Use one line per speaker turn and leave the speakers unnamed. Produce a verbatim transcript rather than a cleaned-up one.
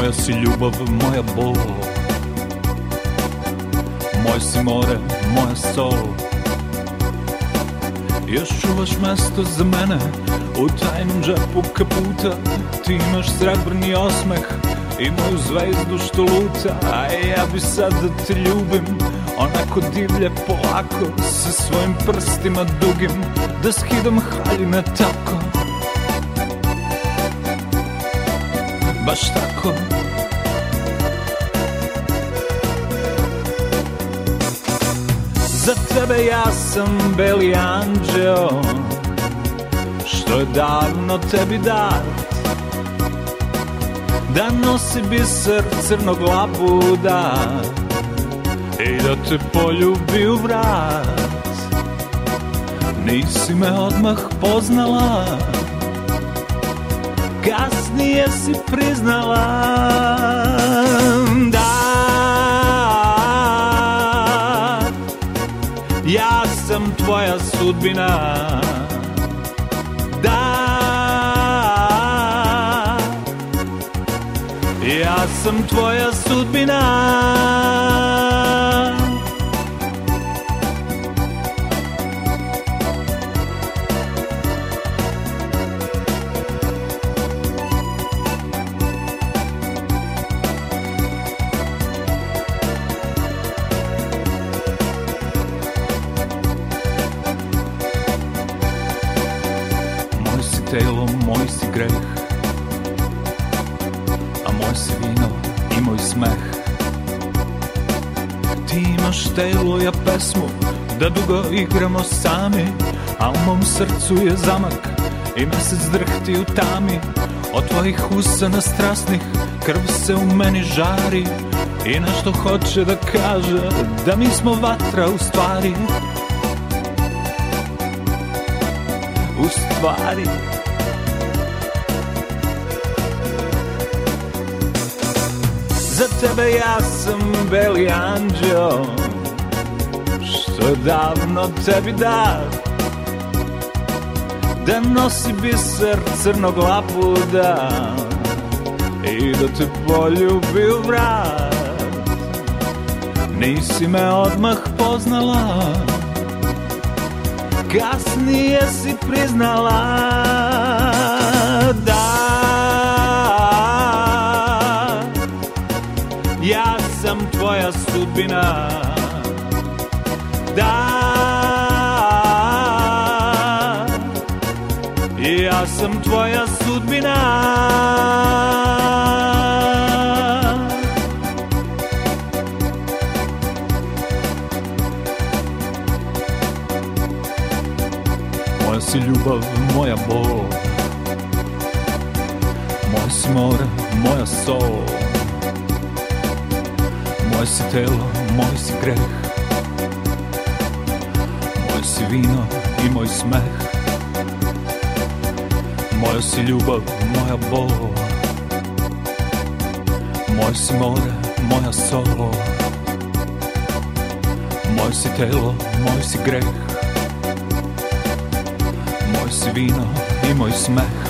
Moja si ljubav, moja bol, moj si more, moja sol. Još čuvaš mesto za mene u tajnom džepu kaputa. Ti imaš srebrni osmeh i moju zvezdu što luta. A ja bi sad da te ljubim onako divlje polako, sa svojim prstima dugim da skidam haljine tako. Baš tako. Za tebe ja sam beli anđeo, što je davno tebi dat, da nosi biser crnog labuda i da te poljubi u vrat. Nisi me odmah poznala, kasnije si priznala da ja sam tvoja sudbina, da ja sam tvoja sudbina. Telo, moj si greh, a moj si vino i moj smeh. Ti imaš telo, ja pesmu, da dugo igramo sami, a u mom srcu je zamak i mesec drhti u tami. Od tvojih usana strasnih krv se u meni žari i nešto hoće da kaže da mi smo vatra u stvari. U stvari. Za tebe ja sam beli anđeo, što je davno tebi dat, da nosi biser crnog labuda i da te poljubi u vrat. Nisi me odmah poznala, kasnije si priznala da ja sam tvoja sudbina, da ja sam tvoja sudbina. Moja si ljubav, moja bol, moje si more, moja sol. Moje si telo, moj si greh, moj si vino i moj smeh. Moja si ljubav, moja bol, moj si more, moja sol. Moj si telo, moj si greh, moj si vino i moj smeh.